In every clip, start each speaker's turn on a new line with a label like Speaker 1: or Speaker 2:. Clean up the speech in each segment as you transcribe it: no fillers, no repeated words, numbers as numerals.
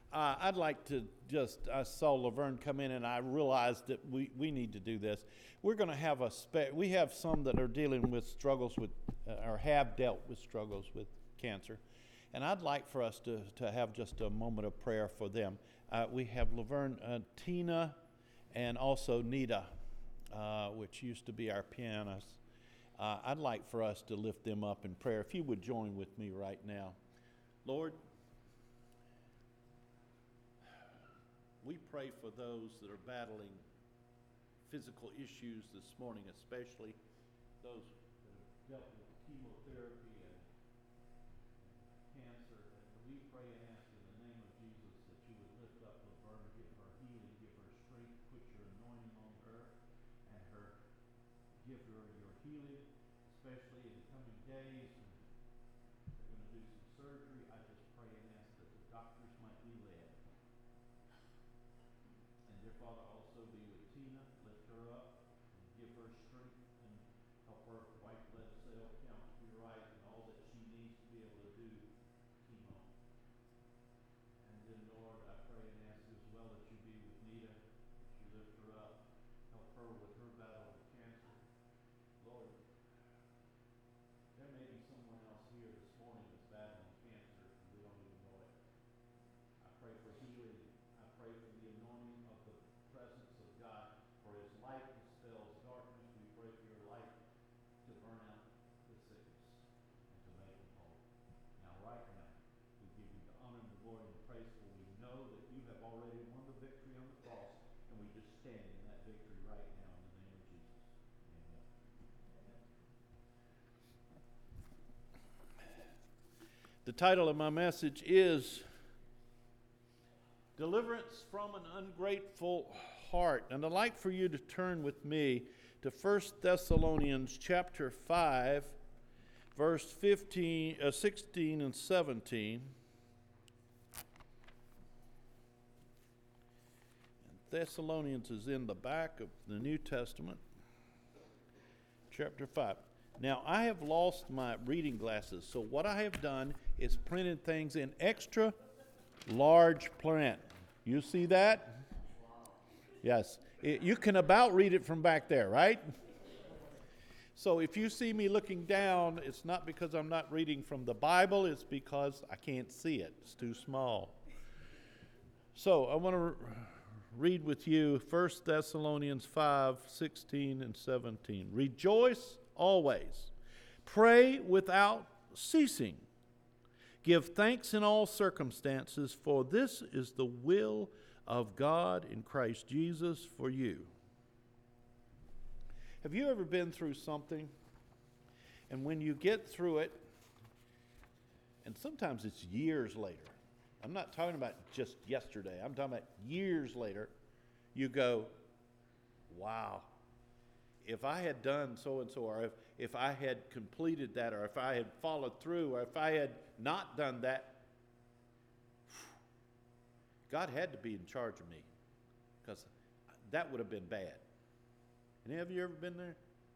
Speaker 1: I'd like to I saw Laverne come in and I realized that we need to do this. We're going to have we have some that are dealing with struggles with, or have dealt with struggles with cancer. And I'd like for us to have just a moment of prayer for them. We have Laverne, Tina, and also Nita, which used to be our pianist. I'd like for us to lift them up in prayer. If you would join with me right now. Lord, we pray for those that are battling physical issues this morning, especially those that have dealt with chemotherapy and cancer. And we pray and ask in the name of Jesus that you would lift up Laverne, give her healing, give her strength, put your anointing on her, and give her your healing, especially in the coming days. They're going to do some surgery. I just pray and ask that the doctors might be led. And dear Father, also be with Tina, lift her up, and give her strength, and help her white blood cell count to be right, and all that she needs to be able to do chemo. And then, Lord, I pray and ask as well that you be with Nita, that you lift her up, help her with her battle with cancer. Lord, there may be someone else here this morning that's battling cancer, and we don't even know it. I pray for healing. I pray for the anointing of the presence of God, for his light dispels darkness. We pray for your light to burn out the sickness and to make them whole. Now, right now, we give you the honor and the glory and the praise, for we know that you have already won the victory on the cross, and we just stand in that victory right now in the name of Jesus. Amen. The title of my message is Deliverance from an Ungrateful Heart. And I'd like for you to turn with me to 1 Thessalonians chapter 5, verse 16 and 17. And Thessalonians is in the back of the New Testament, chapter 5. Now, I have lost my reading glasses, so what I have done is printed things in extra large print. You see that? Yes. You can about read it from back there, right? So if you see me looking down, it's not because I'm not reading from the Bible, it's because I can't see it. It's too small. So I want to read with you 1 Thessalonians 5, 16 and 17. Rejoice always. Pray without ceasing. Give thanks in all circumstances, for this is the will of God in Christ Jesus for you. Have you ever been through something, and when you get through it, and sometimes it's years later, I'm not talking about just yesterday, I'm talking about years later, you go, wow, if I had done so-and-so, or if I had completed that, or if I had followed through, or if I had not done that, God had to be in charge of me, because that would have been bad. Any of you ever been there?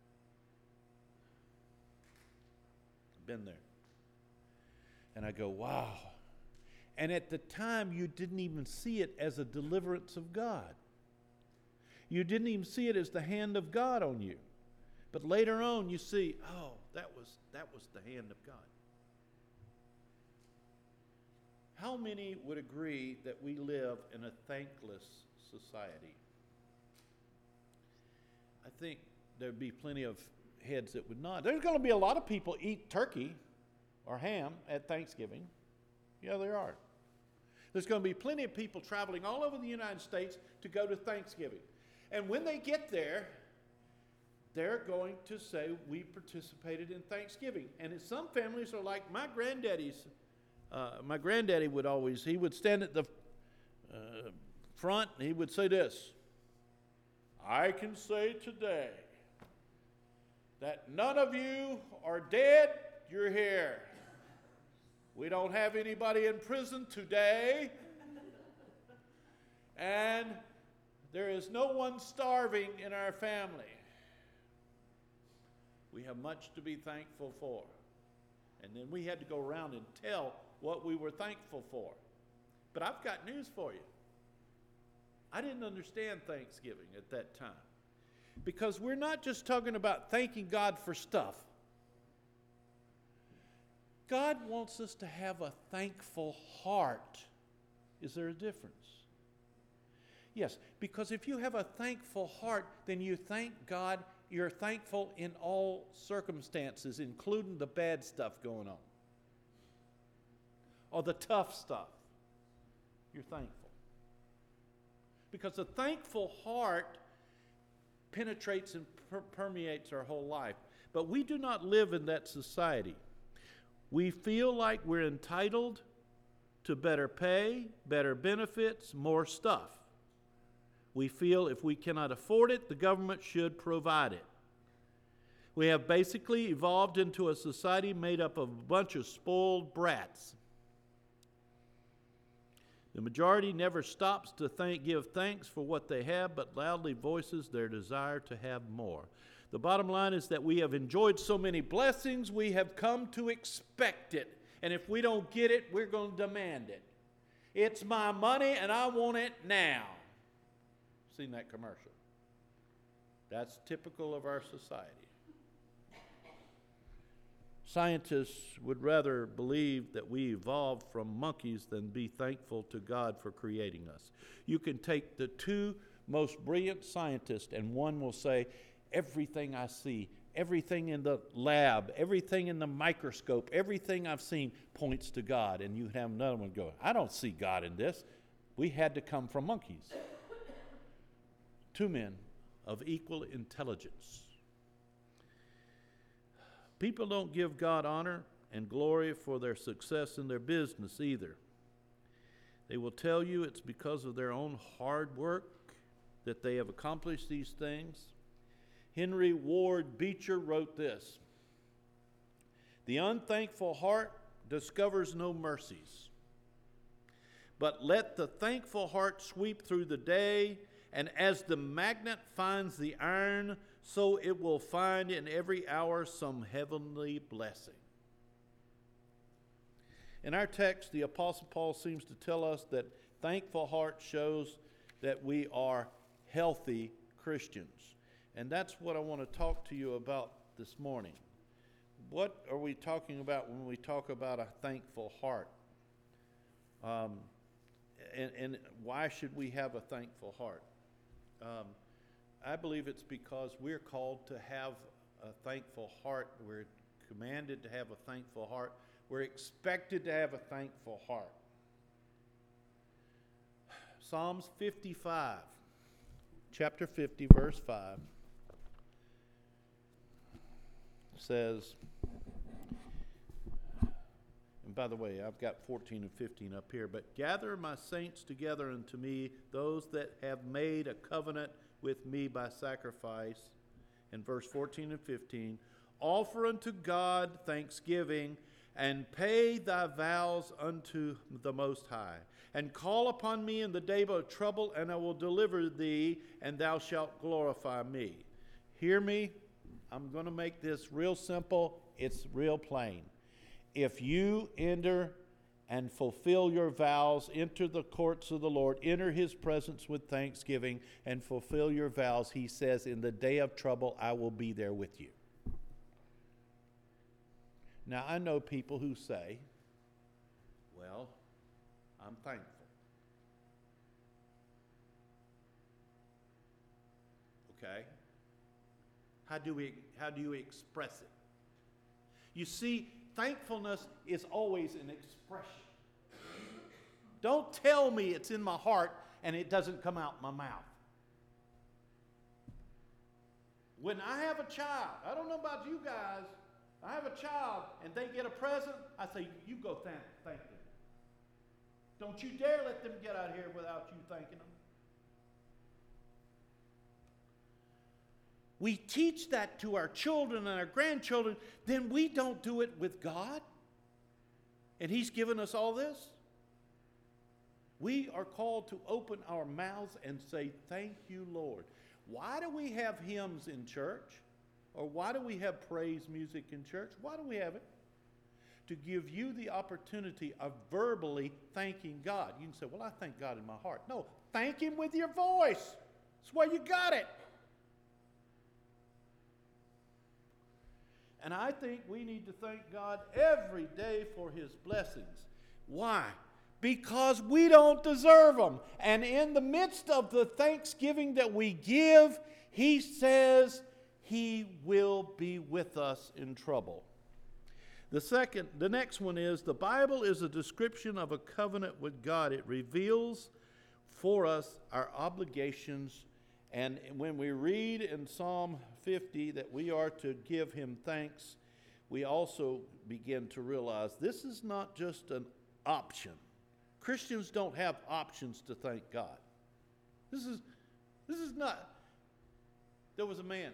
Speaker 1: Been there. And I go, wow. And at the time, you didn't even see it as a deliverance of God. You didn't even see it as the hand of God on you. But later on, you see, oh, that was the hand of God. How many would agree that we live in a thankless society? I think there'd be plenty of heads that would not. There's going to be a lot of people eat turkey or ham at Thanksgiving. Yeah, there are. There's going to be plenty of people traveling all over the United States to go to Thanksgiving. And when they get there, they're going to say, we participated in Thanksgiving. And some families are like my granddaddy's. My granddaddy he would stand at the front and he would say this, I can say today that none of you are dead, you're here. We don't have anybody in prison today. And there is no one starving in our family. We have much to be thankful for. And then we had to go around and tell what we were thankful for.
Speaker 2: But I've got news for you. I didn't understand Thanksgiving at that time. Because we're not just talking about thanking God for stuff. God wants us to have a thankful heart. Is there a difference? Yes, because if you have a thankful heart, then you thank God. You're thankful in all circumstances, including the bad stuff going on. Or the tough stuff. You're thankful. Because a thankful heart penetrates and permeates our whole life. But we do not live in that society. We feel like we're entitled to better pay, better benefits, more stuff. We feel if we cannot afford it, the government should provide it. We have basically evolved into a society made up of a bunch of spoiled brats. The majority never stops to give thanks for what they have, but loudly voices their desire to have more. The bottom line is that we have enjoyed so many blessings, we have come to expect it. And if we don't get it, we're going to demand it. It's my money and I want it now. Seen that commercial? That's typical of our society. Scientists would rather believe that we evolved from monkeys than be thankful to God for creating us. You can take the two most brilliant scientists, and one will say, everything I see, everything in the lab, everything in the microscope, everything I've seen points to God. And you have another one go, I don't see God in this. We had to come from monkeys. Two men of equal intelligence. People don't give God honor and glory for their success in their business either. They will tell you it's because of their own hard work that they have accomplished these things. Henry Ward Beecher wrote this: "The unthankful heart discovers no mercies, but let the thankful heart sweep through the day, and as the magnet finds the iron, so it will find in every hour some heavenly blessing." In our text, the Apostle Paul seems to tell us that thankful heart shows that we are healthy Christians. And that's what I want to talk to you about this morning. What are we talking about when we talk about a thankful heart? And why should we have a thankful heart? I believe it's because we're called to have a thankful heart. We're commanded to have a thankful heart. We're expected to have a thankful heart. Psalms 55, chapter 50, verse 5 says, and by the way, I've got 14 and 15 up here, but gather my saints together unto me, those that have made a covenant with me by sacrifice. In verse 14 and 15, offer unto God thanksgiving, and pay thy vows unto the Most High, and call upon me in the day of trouble, and I will deliver thee, and thou shalt glorify me. Hear me. I'm going to make this real simple. It's real plain. If you enter and fulfill your vows, enter the courts of the Lord, enter his presence with thanksgiving, and fulfill your vows, he says, in the day of trouble, I will be there with you. Now, I know people who say, well, I'm thankful. Okay? How do you express it? You see, thankfulness is always an expression. Don't tell me it's in my heart and it doesn't come out my mouth. When I have a child, I don't know about you guys, I have a child and they get a present, I say, you go thank them. Don't you dare let them get out here without you thanking them. We teach that to our children and our grandchildren, then we don't do it with God. And he's given us all this. We are called to open our mouths and say, thank you, Lord. Why do we have hymns in church? Or why do we have praise music in church? Why do we have it? to give you the opportunity of verbally thanking God. You can say, well, I thank God in my heart. No, thank Him with your voice. That's where you got it. And I think we need to thank God every day for His blessings. Why? Because we don't deserve them. And in the midst of the thanksgiving that we give, He says He will be with us in trouble. The next one is, the Bible is a description of a covenant with God. It reveals for us our obligations. And when we read in Psalm 50 that we are to give Him thanks, we also begin to realize this is not just an option. Christians don't have options to thank God. This is not. There was a man,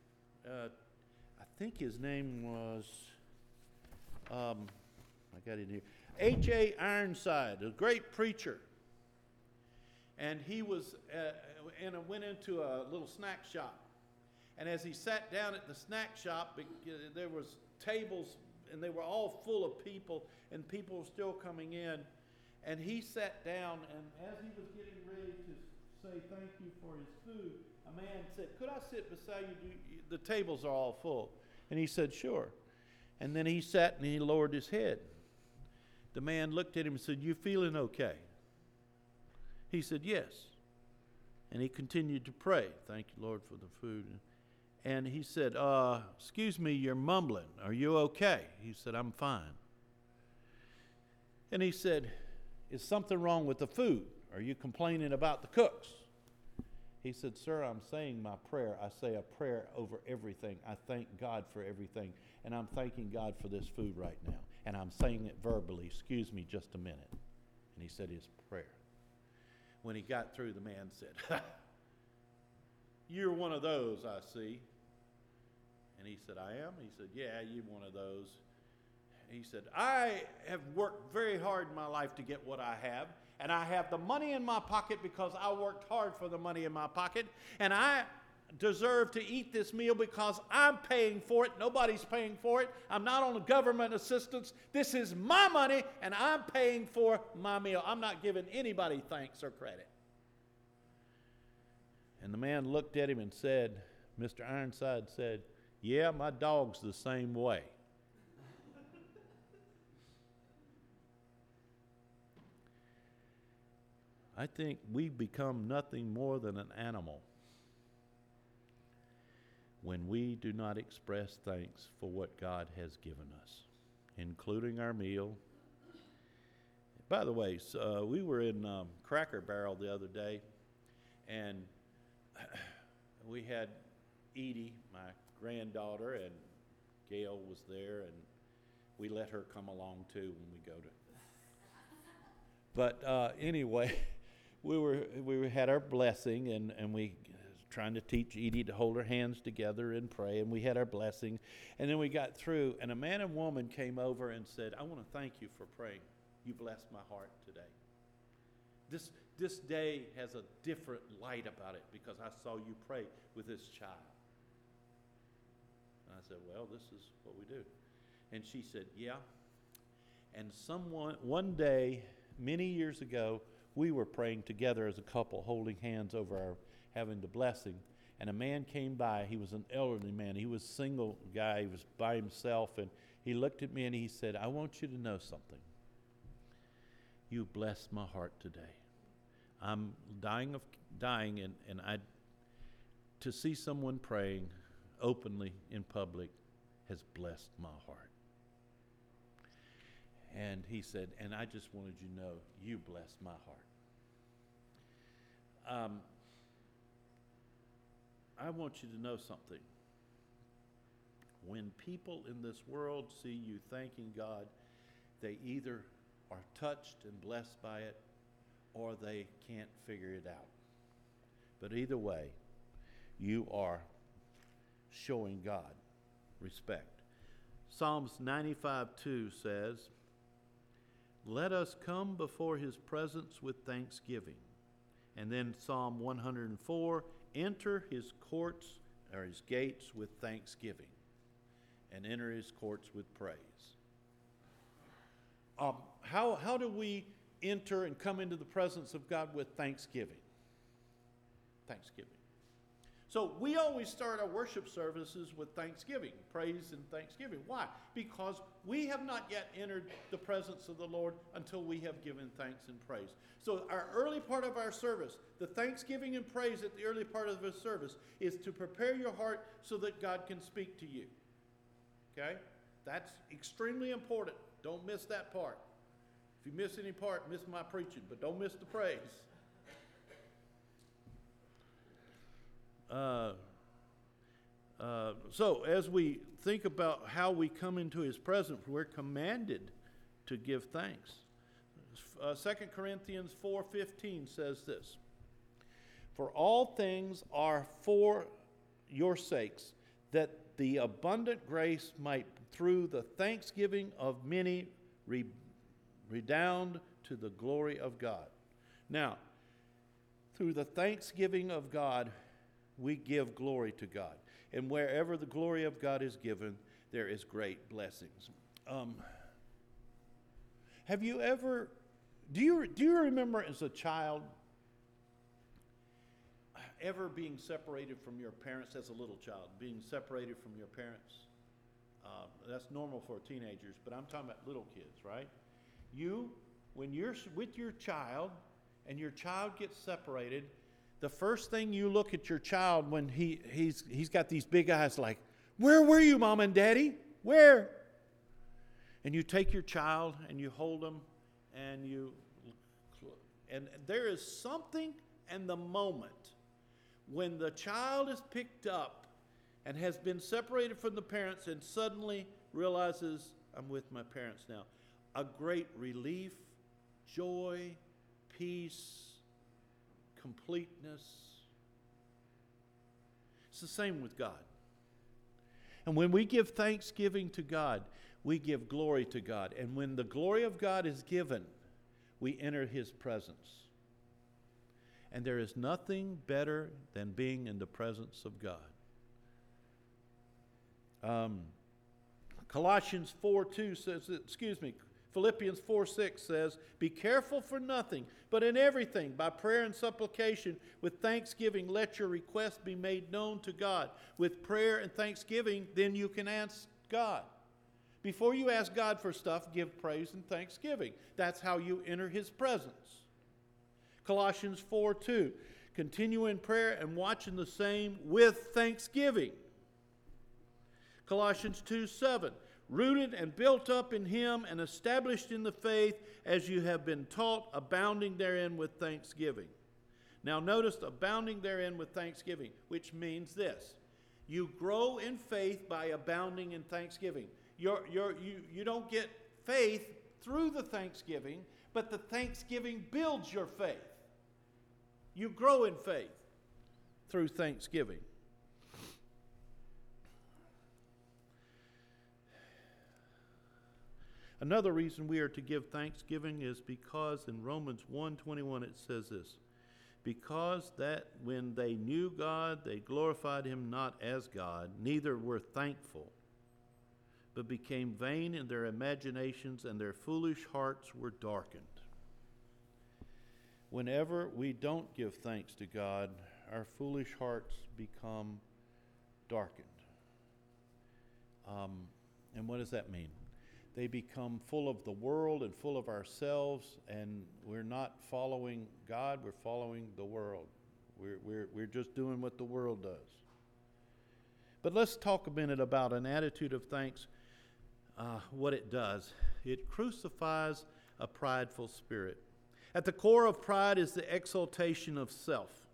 Speaker 2: I think his name was, I got it here, H.A. Ironside, a great preacher. And he was went into a little snack shop. And as he sat down at the snack shop, there was tables, and they were all full of people, and people were still coming in. And he sat down, and as he was getting ready to say thank you for his food, a man said, could I sit beside you? The tables are all full. And he said, sure. And then he sat and he lowered his head. The man looked at him and said, you feeling okay? He said, yes. And he continued to pray. Thank you, Lord, for the food. And he said, excuse me, you're mumbling. Are you okay? He said, I'm fine. And he said, is something wrong with the food? Are you complaining about the cooks? He said, sir, I'm saying my prayer. I say a prayer over everything. I thank God for everything. And I'm thanking God for this food right now. And I'm saying it verbally. Excuse me just a minute. And he said his prayer. When he got through, the man said, you're one of those, I see. And he said, I am? He said, yeah, you're one of those. He said, I have worked very hard in my life to get what I have, and I have the money in my pocket because I worked hard for the money in my pocket, and I deserve to eat this meal because I'm paying for it. Nobody's paying for it. I'm not on government assistance. This is my money, and I'm paying for my meal. I'm not giving anybody thanks or credit. And the man looked at him and said, Mr. Ironside said, yeah, my dog's the same way. I think we become nothing more than an animal when we do not express thanks for what God has given us, including our meal. By the way, we were in Cracker Barrel the other day, and we had Edie, my granddaughter, and Gail was there, and we let her come along too when we go to. But anyway, we had our blessing, and we trying to teach Edie to hold her hands together and pray, and we had our blessing, and then we got through, and a man and woman came over and said, I want to thank you for praying. You blessed my heart today. This day has a different light about it because I saw you pray with this child. And I said, well, this is what we do. And she said, yeah. And one day, many years ago, we were praying together as a couple, holding hands over our having the blessing. And a man came by. He was an elderly man. He was a single guy. He was by himself. And he looked at me and he said, I want you to know something. You blessed my heart today. I'm dying, and to see someone praying openly in public has blessed my heart. And he said, and I just wanted you to know, you blessed my heart. I want you to know something. When people in this world see you thanking God, they either are touched and blessed by it, or they can't figure it out. But either way, you are showing God respect. Psalms 95:2 says, let us come before his presence with thanksgiving. And then Psalm 104, enter his courts or his gates with thanksgiving, and enter his courts with praise. How do we enter and come into the presence of God with thanksgiving? Thanksgiving. So we always start our worship services with thanksgiving, praise and thanksgiving. Why? Because we have not yet entered the presence of the Lord until we have given thanks and praise. So our early part of our service, the thanksgiving and praise at the early part of the service, is to prepare your heart so that God can speak to you. Okay? That's extremely important. Don't miss that part. If you miss any part, miss my preaching, but don't miss the praise. So as we think about how we come into his presence, we're commanded to give thanks. 2 Corinthians 4:15 says this, "For all things are for your sakes, that the abundant grace might through the thanksgiving of many redound to the glory of God." Now, through the thanksgiving of God, we give glory to God. And wherever the glory of God is given, there is great blessings. Do you remember as a child ever being separated from your parents, as a little child, being separated from your parents? That's normal for teenagers, but I'm talking about little kids, right? When you're with your child and your child gets separated, the first thing you look at your child when he's got these big eyes like, "Where were you, Mom and Daddy? Where?" And you take your child and you hold them and and there is something in the moment when the child is picked up and has been separated from the parents and suddenly realizes, "I'm with my parents now." A great relief, joy, peace, completeness. It's the same with God. And when we give thanksgiving to God, we give glory to God. And when the glory of God is given, we enter his presence. And there is nothing better than being in the presence of God. Philippians 4:6 says, "Be careful for nothing, but in everything, by prayer and supplication, with thanksgiving, let your requests be made known to God." With prayer and thanksgiving, then you can ask God. Before you ask God for stuff, give praise and thanksgiving. That's how you enter his presence. Colossians 4:2, "Continue in prayer and watching the same with thanksgiving." Colossians 2:7, "Rooted and built up in him and established in the faith as you have been taught, abounding therein with thanksgiving." Now notice abounding therein with thanksgiving, which means this. You grow in faith by abounding in thanksgiving. You don't get faith through the thanksgiving, but the thanksgiving builds your faith. You grow in faith through thanksgiving. Another reason we are to give thanksgiving is because in Romans 1:21 it says this, "Because that when they knew God, they glorified him not as God, neither were thankful, but became vain in their imaginations, and their foolish hearts were darkened." Whenever we don't give thanks to God, our foolish hearts become darkened. And what does that mean? They become full of the world and full of ourselves, and we're not following God, we're following the world. We're just doing what the world does. But let's talk a minute about an attitude of thanks, what it does. It crucifies a prideful spirit. At the core of pride is the exaltation of self.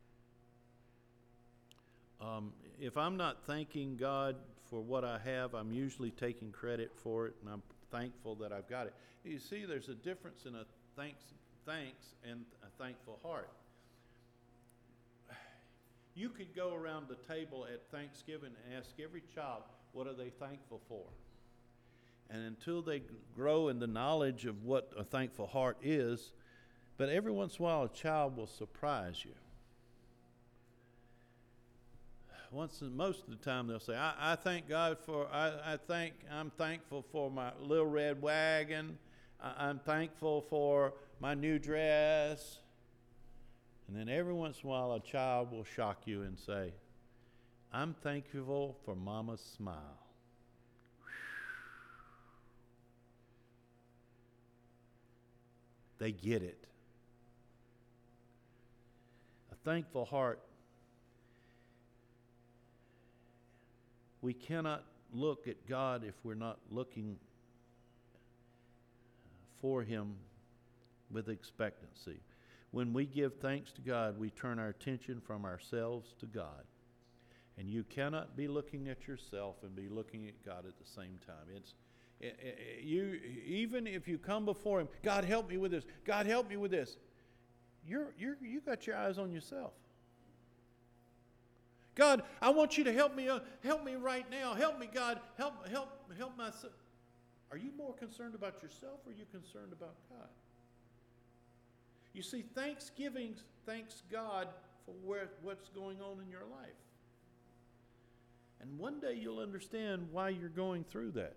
Speaker 2: If I'm not thanking God for what I have, I'm usually taking credit for it, and I'm thankful that I've got it. You see, there's a difference in a thanks and a thankful heart. You could go around the table at Thanksgiving and ask every child, what are they thankful for? And until they grow in the knowledge of what a thankful heart is, but every once in a while a child will surprise you. Most of the time they'll say, I'm thankful for my little red wagon. I'm thankful for my new dress. And then every once in a while, a child will shock you and say, I'm thankful for Mama's smile. They get it. A thankful heart. We cannot look at God if we're not looking for Him with expectancy. When we give thanks to God, we turn our attention from ourselves to God. And you cannot be looking at yourself and be looking at God at the same time. You even if you come before Him, God help me with this. God help me with this. You got your eyes on yourself. God, I want you to help me right now. Help me, God. Help myself. Are you more concerned about yourself or are you concerned about God? You see, Thanksgiving thanks God for what's going on in your life. And one day you'll understand why you're going through that.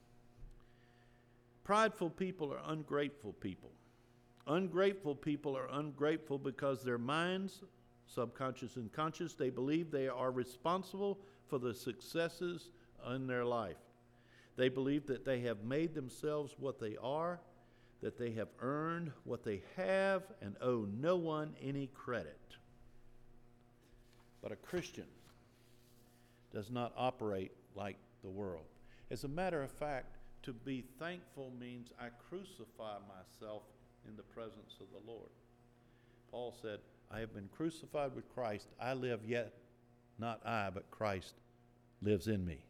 Speaker 2: Prideful people are ungrateful people. Ungrateful people are ungrateful because their minds, subconscious and conscious, they believe they are responsible for the successes in their life. They believe that they have made themselves what they are, that they have earned what they have, and owe no one any credit. But a Christian does not operate like the world. As a matter of fact, to be thankful means I crucify myself in the presence of the Lord. Paul said, I have been crucified with Christ. I live, yet not I, but Christ lives in me.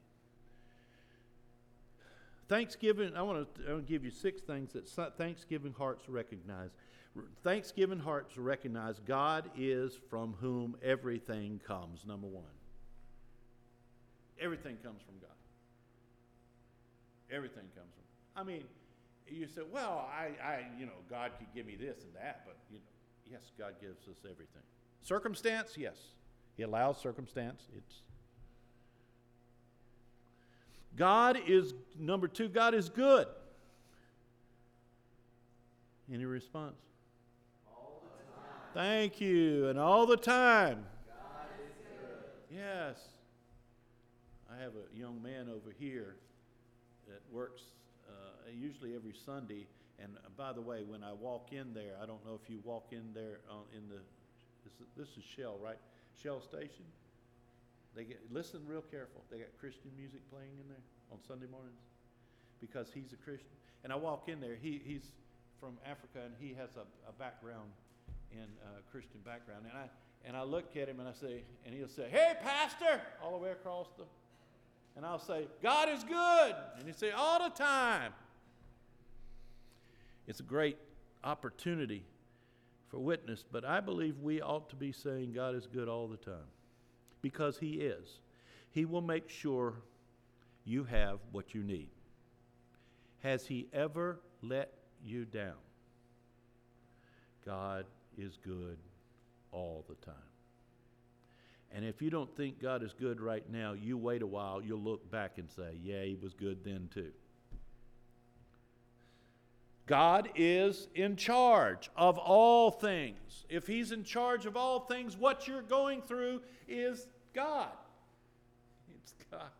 Speaker 2: Thanksgiving, I want to give you 6 things that Thanksgiving hearts recognize. Thanksgiving hearts recognize God is from whom everything comes, number 1. Everything comes from God. Everything comes from. I mean, you say, well, God could give me this and that, but yes, God gives us everything. Circumstance, yes, He allows circumstance. God is number 2. God is good. Any response?
Speaker 3: All the time.
Speaker 2: Thank you, and all the time.
Speaker 3: God is good.
Speaker 2: Yes. I have a young man over here that works usually every Sunday. And by the way, when I walk in there, I don't know if you walk in there this is Shell, right? Shell Station. Listen real careful. They got Christian music playing in there on Sunday mornings because he's a Christian. And I walk in there. He's from Africa and he has a background in Christian background. And I look at him and I say, and he'll say, "Hey, Pastor," all the way across the. And I'll say, "God is good," and he'll say, "All the time." It's a great opportunity for witness, but I believe we ought to be saying God is good all the time because He is. He will make sure you have what you need. Has He ever let you down? God is good all the time. And if you don't think God is good right now, you wait a while, you'll look back and say, yeah, He was good then too. God is in charge of all things. If He's in charge of all things, what you're going through is God. It's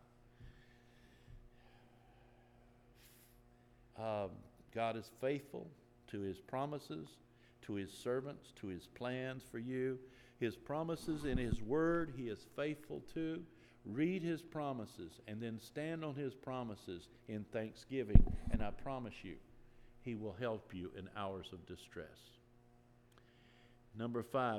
Speaker 2: God. God is faithful to His promises, to His servants, to His plans for you. His promises in His Word, He is faithful to. Read His promises and then stand on His promises in thanksgiving, and I promise you, He will help you in hours of distress. Number 5,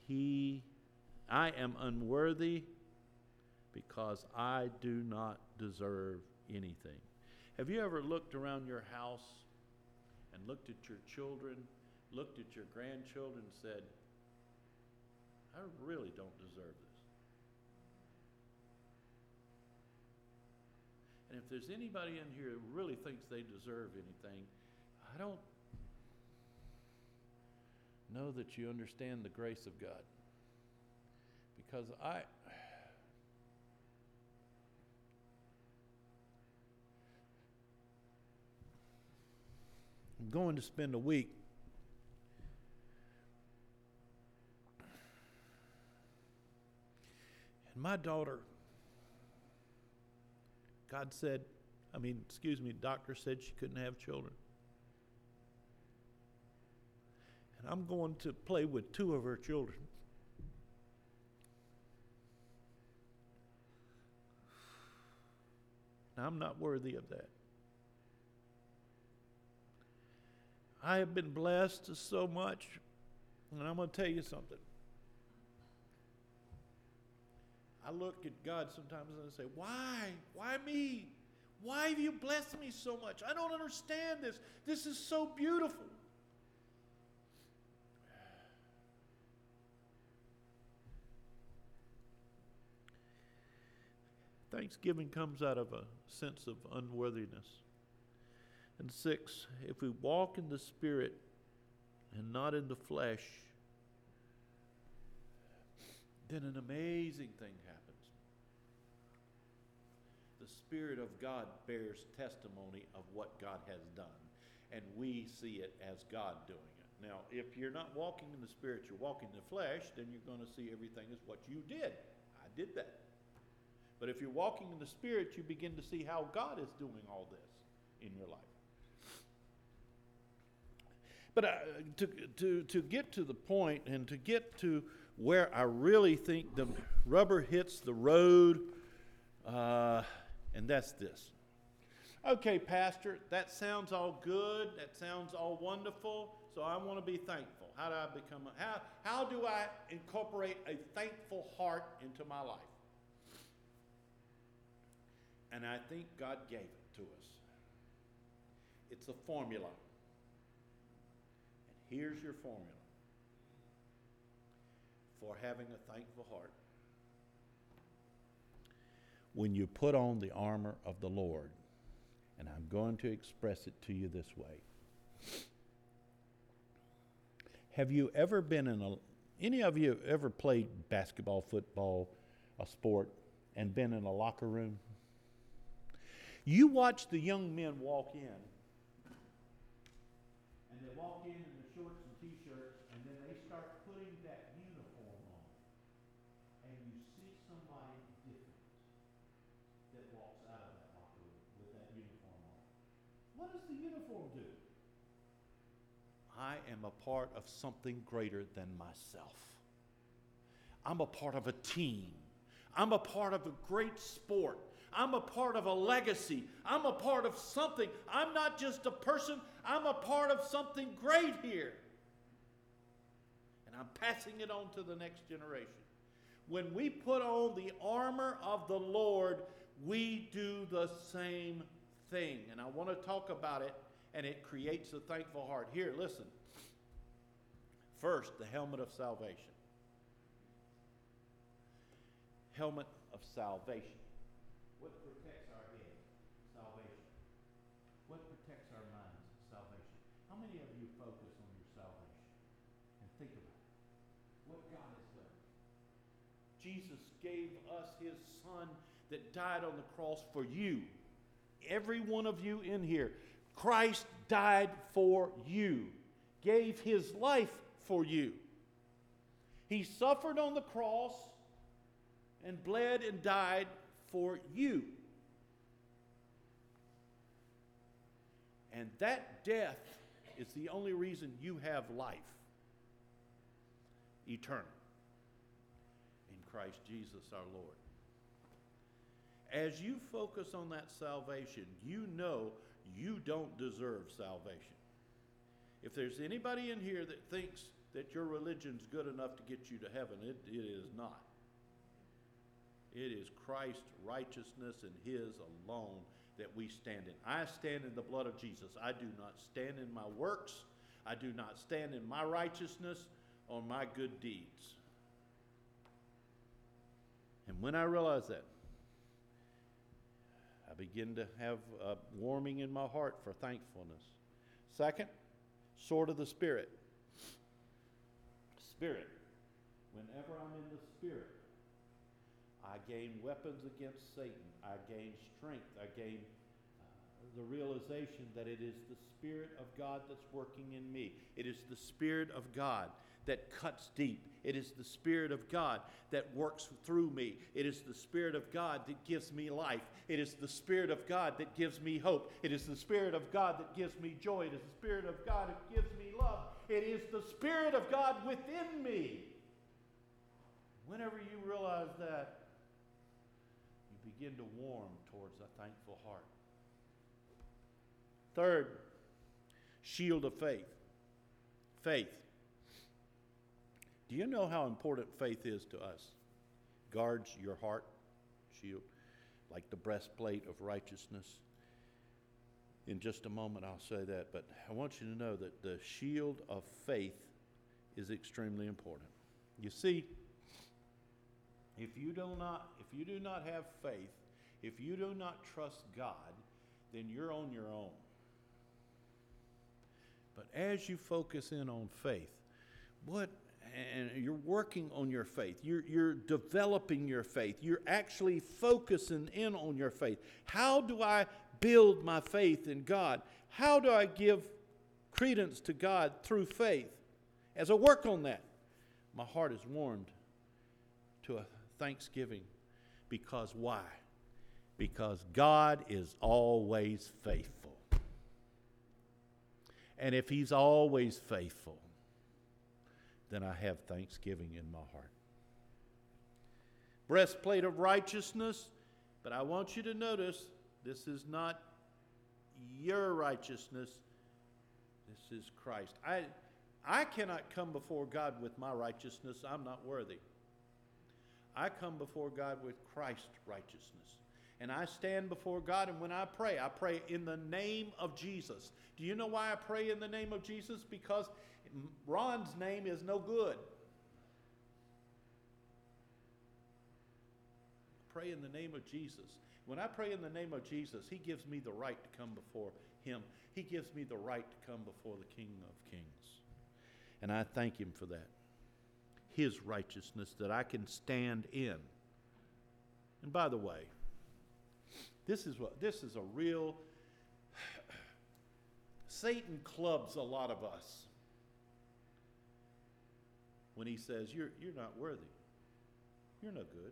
Speaker 2: I am unworthy because I do not deserve anything. Have you ever looked around your house and looked at your children, looked at your grandchildren and said, I really don't deserve this? And if there's anybody in here who really thinks they deserve anything, I don't know that you understand the grace of God. Because I'm going to spend a week and my daughter, doctor said she couldn't have children. And I'm going to play with two of her children. Now, I'm not worthy of that. I have been blessed so much, and I'm going to tell you something. I look at God sometimes and I say, why? Why me? Why have you blessed me so much? I don't understand this. This is so beautiful. Thanksgiving comes out of a sense of unworthiness. And 6, if we walk in the Spirit and not in the flesh, then an amazing thing happens. The Spirit of God bears testimony of what God has done, and we see it as God doing it. Now, if you're not walking in the Spirit, you're walking in the flesh, then you're going to see everything as what you did. I did that. But if you're walking in the Spirit, you begin to see how God is doing all this in your life. But to get to the point and to get to where I really think the rubber hits the road, and that's this. Okay, Pastor, that sounds all good. That sounds all wonderful. So I want to be thankful. How do I become? How do I incorporate a thankful heart into my life? And I think God gave it to us. It's a formula. And here's your formula for having a thankful heart. When you put on the armor of the Lord, and I'm going to express it to you this way. Have you ever been any of you ever played basketball, football, a sport, and been in a locker room? You watch the young men walk in, and they walk in the shorts and t-shirts, and then they start putting that uniform on. And you see somebody different that walks out of that locker room with that uniform on. What does the uniform do? I am a part of something greater than myself. I'm a part of a team. I'm a part of a great sport. I'm a part of a legacy. I'm a part of something. I'm not just a person. I'm a part of something great here. And I'm passing it on to the next generation. When we put on the armor of the Lord, we do the same thing. And I want to talk about it, and it creates a thankful heart. Here, listen. First, the helmet of salvation. Helmet of salvation. What protects our head? Salvation. What protects our minds? Salvation. How many of you focus on your salvation and think about it? What God has done. Jesus gave us his Son that died on the cross for you. Every one of you in here. Christ died for you. Gave his life for you. He suffered on the cross and bled and died for you. And that death is the only reason you have life. Eternal. In Christ Jesus our Lord. As you focus on that salvation, you know you don't deserve salvation. If there's anybody in here that thinks that your religion's good enough to get you to heaven, it is not. It is Christ's righteousness and his alone that we stand in. I stand in the blood of Jesus. I do not stand in my works. I do not stand in my righteousness or my good deeds. And when I realize that, I begin to have a warming in my heart for thankfulness. Second, sword of the Spirit. Spirit. Whenever I'm in the Spirit, I gain weapons against Satan. I gain strength. I gain the realization that it is the Spirit of God that's working in me. It is the Spirit of God that cuts deep. It is the Spirit of God that works through me. It is the Spirit of God that gives me life. It is the Spirit of God that gives me hope. It is the Spirit of God that gives me joy. It is the Spirit of God that gives me love. It is the Spirit of God within me. Whenever you realize that, you begin to warm towards a thankful heart. Third, shield of faith. Faith. Do you know how important faith is to us? Guards your heart, shield, like the breastplate of righteousness. In just a moment I'll say that, but I want you to know that the shield of faith is extremely important. You see, if you do not have faith, if you do not trust God, then you're on your own. But as you focus in on faith, and you're working on your faith, you're developing your faith, you're actually focusing in on your faith. How do I build my faith in God? How do I give credence to God through faith? As I work on that, my heart is warmed to a thanksgiving. Because why? Because God is always faithful. And if He's always faithful, then I have thanksgiving in my heart. Breastplate of righteousness, but I want you to notice this is not your righteousness, this is Christ. I cannot come before God with my righteousness. I'm not worthy. I come before God with Christ's righteousness. And I stand before God, and when I pray in the name of Jesus. Do you know why I pray in the name of Jesus? Because Ron's name is no good. Pray in the name of Jesus. When I pray in the name of Jesus, He gives me the right to come before Him. He gives me the right to come before the King of Kings. And I thank Him for that. His righteousness that I can stand in. And by the way, this is a real Satan clubs a lot of us when he says you're not worthy. You're no good.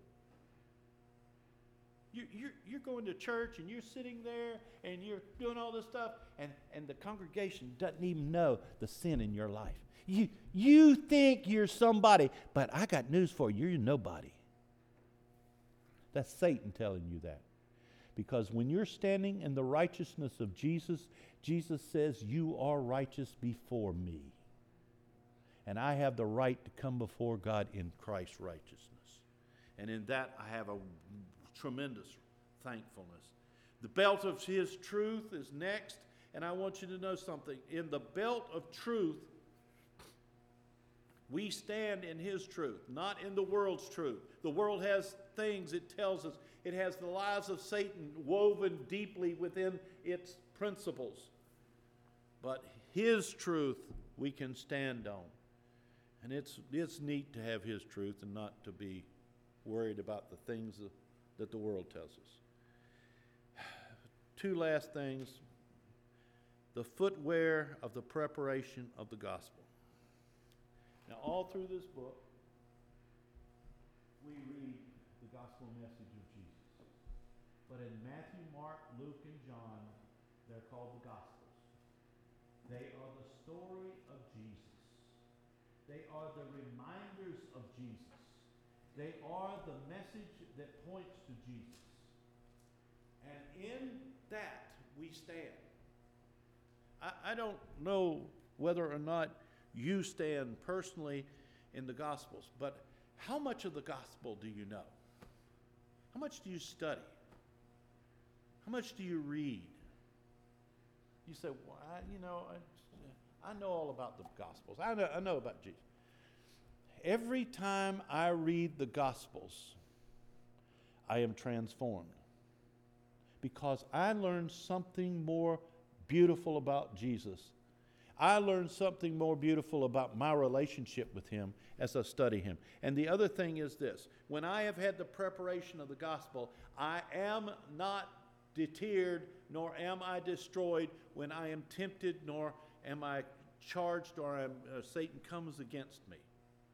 Speaker 2: You're going to church and you're sitting there and you're doing all this stuff and the congregation doesn't even know the sin in your life. You think you're somebody, but I got news for you. You're nobody. That's Satan telling you that. Because when you're standing in the righteousness of Jesus, Jesus says, you are righteous before me. And I have the right to come before God in Christ's righteousness. And in that I have a tremendous thankfulness. The belt of His truth is next. And I want you to know something. In the belt of truth, we stand in His truth, not in the world's truth. The world has things it tells us. It has the lies of Satan woven deeply within its principles. But His truth we can stand on. And it's neat to have His truth and not to be worried about the things that the world tells us. Two last things. The footwear of the preparation of the gospel. Now, all through this book, we read the gospel message of Jesus. But in Matthew, Mark, Luke, and John, they're called the Gospels. They are the story of Jesus. They are the reminders of Jesus. They are the message that points to Jesus. And in that, we stand. I don't know whether or not you stand personally in the Gospels, but how much of the Gospel do you know? How much do you study? How much do you read? You say, well, I know all about the Gospels. I know about Jesus. Every time I read the Gospels, I am transformed because I learn something more beautiful about Jesus. I learn something more beautiful about my relationship with Him as I study Him. And the other thing is this. When I have had the preparation of the gospel, I am not deterred, nor am I destroyed when I am tempted, nor am I charged, or Satan comes against me.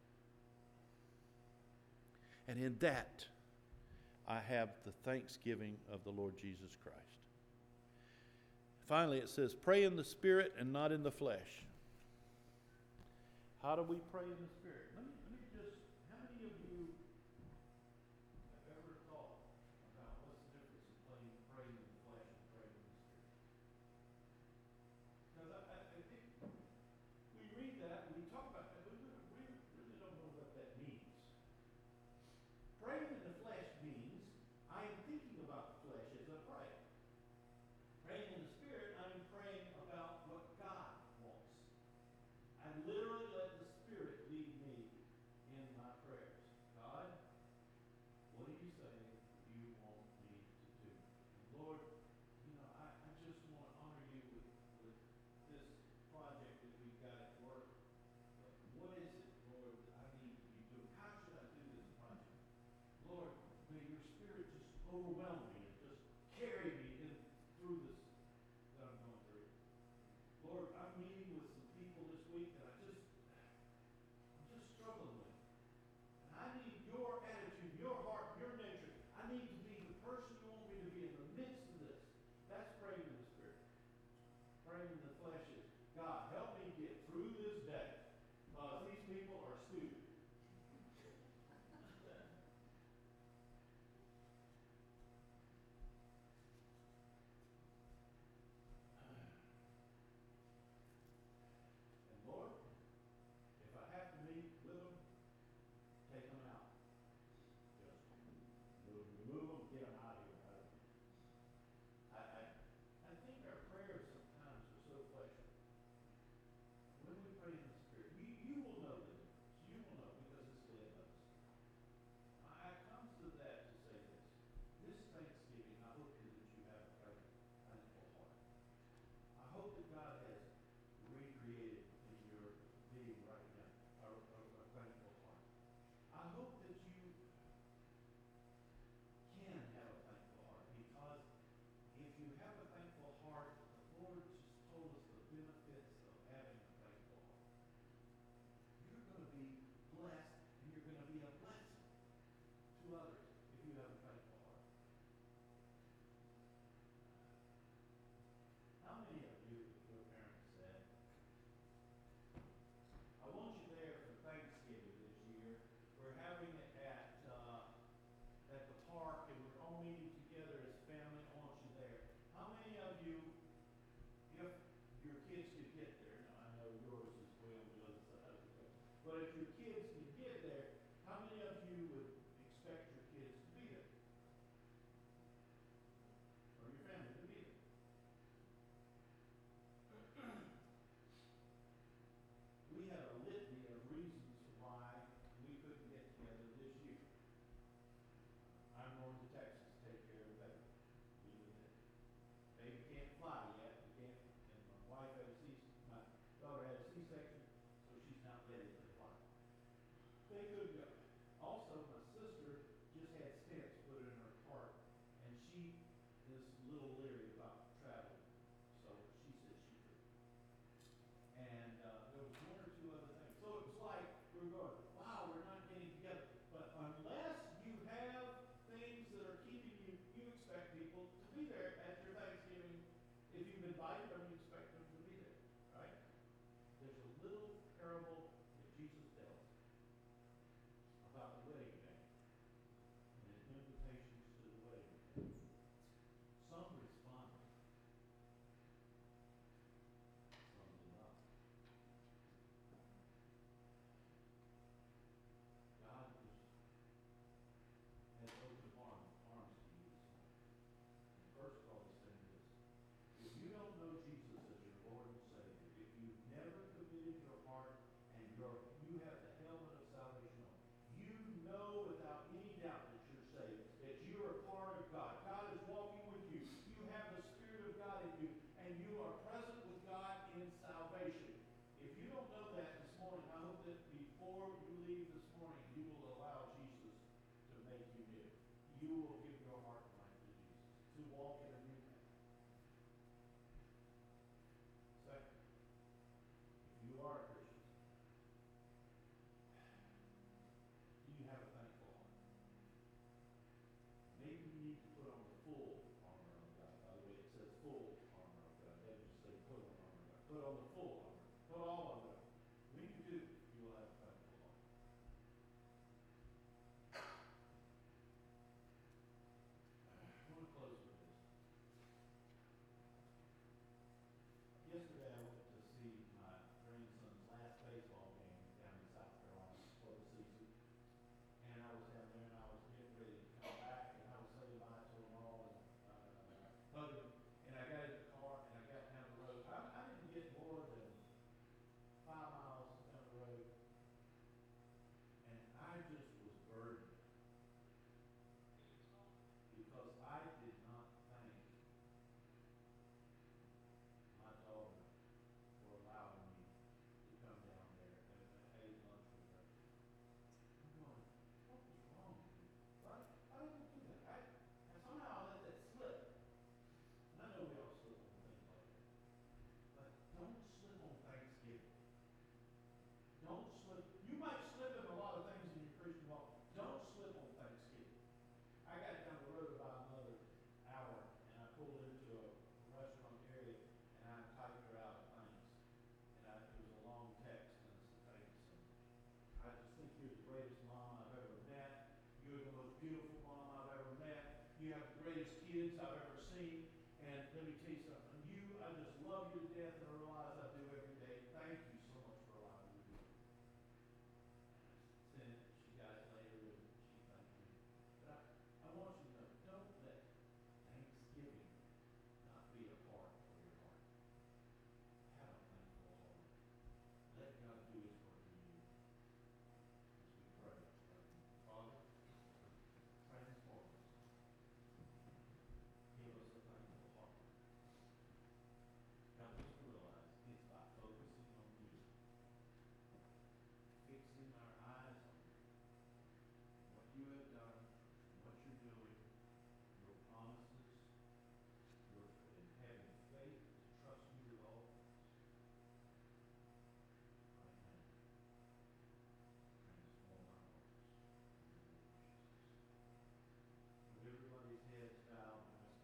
Speaker 2: And in that, I have the thanksgiving of the Lord Jesus Christ. Finally, it says, pray in the Spirit and not in the flesh. How do we pray in the Spirit? Let me just, how many of you have ever thought about what's the difference in praying in the flesh and praying in the Spirit? Because I think we read that, we talk about that, but we really don't know what that means. Praying in the flesh means I am thinking about the flesh as I pray. Praying in the Spirit, I am praying about what God wants. I literally let the Spirit lead me in my prayers. God, what are you saying you want me to do? And Lord, I just want to honor you with this project that we've got at work. But what is it, Lord, that I need to be doing? How should I do this project? Lord, may your Spirit just overwhelm me and just carry me through this that I'm going through. Lord, I'm meeting with some people this week that I'm just struggling with. And I need your attitude, your heart, your nature. I need to be the person you want me to be in the midst of this. That's praying in the Spirit. Praying in the flesh is, God, help me get through this day. Because these people are stupid. And Lord, if I have to meet with them, take them out. Just remove them, get them out of here. I think our prayers sometimes are so fleshly. When we pray in the Spirit, you will know the difference. You will know because it's led us. I come to that to say this. This Thanksgiving, I hope that you have a thankful heart. I hope that God has recreated in your being right now a thankful heart. I hope that you can have a thankful heart, because if you have a thankful heart, the Lord just told us the benefits of having a thankful heart. You're going to be blessed, and you're going to be a blessing to others if you have a thankful heart. How many of you, if your parents said, I want you there for Thanksgiving this year. We're having it at the park, and we're all meeting together as family. I want you there. How many of you, if your kids could get there, now I know yours is way on the other side of the road, but if your kids could get there, how many of you would expect your kids to be there? Or your family to be there? We had a litany of reasons why we couldn't get together this year. I'm going to Texas to take care of baby. Baby can't fly yet. We can't, and my wife had my daughter had a C-section, so she's not ready to fly. They couldn't go. Also, my sister just had stents put in her heart, and she is a little leery about traveling, so she said she could. And there was one or two other things. So it was like we were going, wow, we're not getting together. But unless you have things that are keeping you, you expect people to be there at your Thanksgiving. If you've invited them, you expect them to be there, right? There's a little parable that Jesus tells about the wedding day and his invitations to the wedding day. Some responded, some did not. God has opened arms to you this morning. First of all, he's saying this. If you don't know Jesus as your Lord and Savior, if you've never committed your heart and you have the helmet of salvation on, you know without any doubt that you're saved, that you are part of God. God is walking with you. You have the Spirit of God in you, and you are present with God in salvation. If you don't know that this morning, I hope that before you leave this morning, you will allow Jesus to make you new. You will give your heart and life to Jesus, to walk in a new
Speaker 1: to put on the full armor of God. By the way, it says full armor of God. It doesn't just say put on armor of God. Put on the full armor. Put all of it on. When you do, you will have a faithful life. I want to close with this. Yesterday, I went to see my grandson's last baseball game down in South Carolina for the season. And I was down there and I was getting ready to come back and I was saying bye to them all and hugged them. And I got in the car and I got down the road. I didn't get more than 5 miles down the road. And I just was burdened because I did not thank my daughter for allowing me to come down there and ate lunch with her. I'm going, what was wrong with me? Right? I didn't do that. And somehow I let that slip. And I know we all slip on things like that. But don't slip on Thanksgiving. Don't slip. You might slip in a lot of things in your Christian walk. Don't slip on Thanksgiving. I got down the road about another hour and I pulled into a restaurant area and I typed her out a thanks. And it was a long text and some thanks. And I just think you're the greatest mom I've ever met. You're the most beautiful mom I've ever met. You have the greatest kids I've